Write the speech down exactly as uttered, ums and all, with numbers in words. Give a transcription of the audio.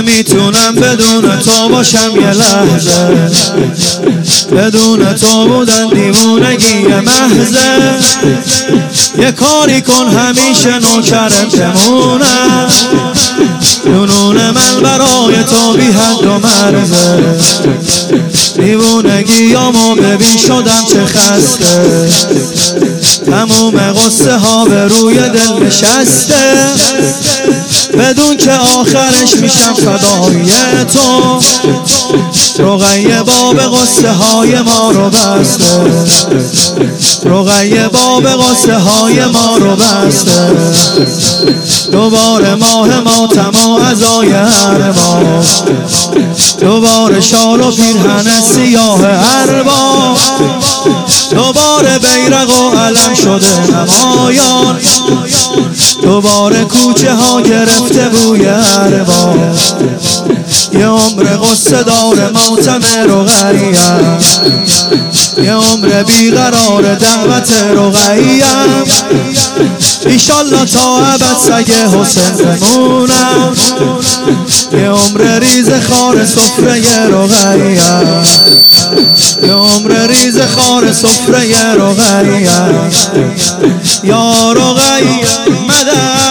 نمیتونم بدون تو باشم یه لحظه، بدون تو بودن دیوونگی محضه. یه کاری کن همیشه نوکرت بمونم، جنون من برای تو بی حد و مرزه. دیوونگیامو ببین شدم چه خسته، تموم قصه ها به روی دل نشسته. بدون که آخرش میشم فدای تو، رقیه باب قصه های ما رو بسته، رقیه باب قصه های ما رو بسته. دوباره ماه ماتم و عزای هر ماه، دوباره شال و پیرهن سیاه ارباب، دوباره بیرق و علم شده نمایان، دوباره کوچه ها گرفته بوی ارباب. یه عمر قصه دار ماتم رقیه‌ام، یه عمر بیقرار دعوت رقیه‌ام. ایشالله تا ابد سگ حسین بمونم، یه عمر ریز خار سفره رقیه‌ام، یه عمر ریز خار سفره رقیه‌ام. یا رقیه مدد